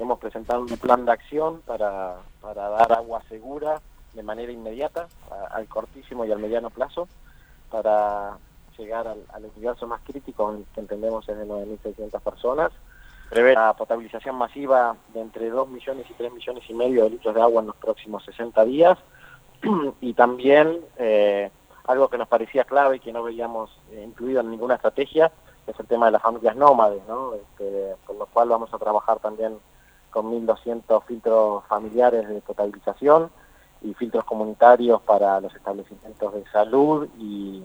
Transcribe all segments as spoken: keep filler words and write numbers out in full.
hemos presentado un plan de acción para, para dar agua segura de manera inmediata, a, al cortísimo y al mediano plazo, para llegar al, al universo más crítico que entendemos es de nueve mil seiscientas personas. Prevé la potabilización masiva de entre dos millones y tres millones y medio de litros de agua en los próximos sesenta días, y también eh, algo que nos parecía clave y que no veíamos eh, incluido en ninguna estrategia, es el tema de las familias nómades, ¿no? Este, con lo cual vamos a trabajar también con mil doscientos filtros familiares de potabilización y filtros comunitarios para los establecimientos de salud y,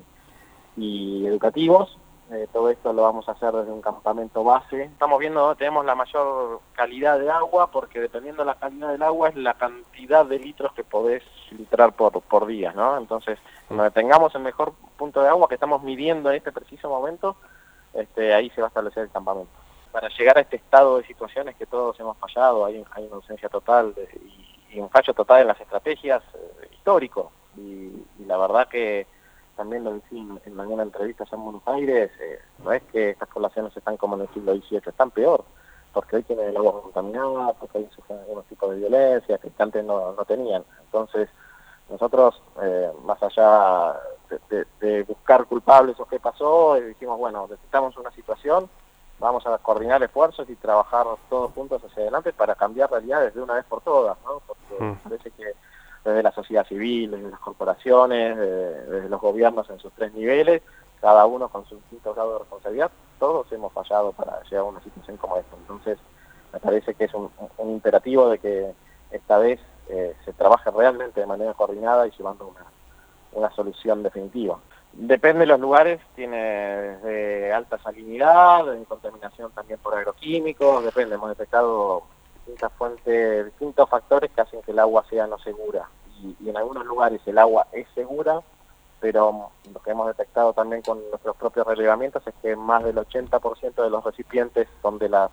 y educativos. Eh, todo esto lo vamos a hacer desde un campamento base. Estamos viendo dónde tenemos la mayor calidad de agua, porque dependiendo de la calidad del agua es la cantidad de litros que podés filtrar por, por día, ¿no? Entonces, donde tengamos el mejor punto de agua que estamos midiendo en este preciso momento, este, ahí se va a establecer el campamento. Para llegar a este estado de situaciones que todos hemos fallado, hay, hay una ausencia total de, y, y un fallo total en las estrategias eh, histórico. Y, y la verdad que también lo decía en, en alguna entrevista allá en Buenos Aires, eh, no es que estas poblaciones están como en el siglo dieciocho, están peor, porque hoy tienen el agua contaminada, porque hoy sufren algunos tipos de violencia que antes no, no tenían. Entonces, nosotros, eh, más allá de, de, de buscar culpables o qué pasó, eh, dijimos, bueno, detectamos una situación, vamos a coordinar esfuerzos y trabajar todos juntos hacia adelante para cambiar realidades de una vez por todas, ¿no? Porque mm. parece que desde la sociedad civil, desde las corporaciones, desde, desde los gobiernos en sus tres niveles, cada uno con su distinto grado de responsabilidad, todos hemos fallado para llegar a una situación como esta. Entonces, me parece que es un, un imperativo de que esta vez eh, se trabaje realmente de manera coordinada y llevando una, una solución definitiva. Depende de los lugares, tiene desde alta salinidad, de contaminación también por agroquímicos, depende, hemos detectado distintas fuentes, distintos factores que hacen que el agua sea no segura. Y, y en algunos lugares el agua es segura, pero lo que hemos detectado también con nuestros propios relevamientos es que más del ochenta por ciento de los recipientes donde las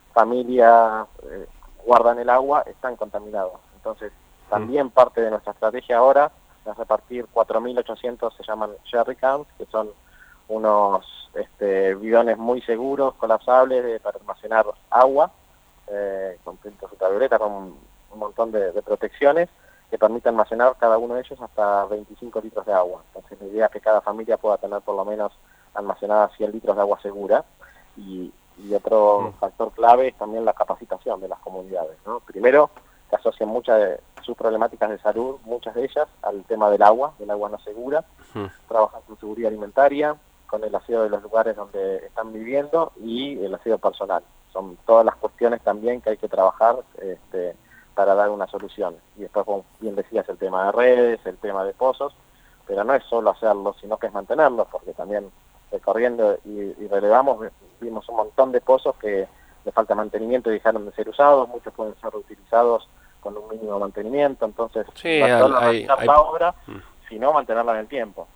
familias eh, guardan el agua están contaminados. Entonces, también parte de nuestra estrategia ahora es repartir cuatro mil ochocientos, se llaman jerrycans, que son unos este, bidones muy seguros, colapsables, de, para almacenar agua, eh, con filtros ultravioleta, con un montón de, de protecciones, que permiten almacenar cada uno de ellos hasta veinticinco litros de agua. Entonces la idea es que cada familia pueda tener por lo menos almacenada cien litros de agua segura. Y, y otro mm. factor clave es también la capacitación de las comunidades, ¿no? Primero, que asocian muchas de sus problemáticas de salud, muchas de ellas, al tema del agua, del agua no segura. Mm. Trabajan con seguridad alimentaria, con el aseo de los lugares donde están viviendo y el aseo personal. Son todas las cuestiones también que hay que trabajar este, para dar una solución. Y después, como bien decías, el tema de redes, el tema de pozos, pero no es solo hacerlo, sino que es mantenerlos, porque también recorriendo y, y relevamos, vimos un montón de pozos que le falta mantenimiento y dejaron de ser usados, muchos pueden ser reutilizados con un mínimo mantenimiento, entonces sí, no solo hay, realizar hay, la obra, mm. sino mantenerla en el tiempo.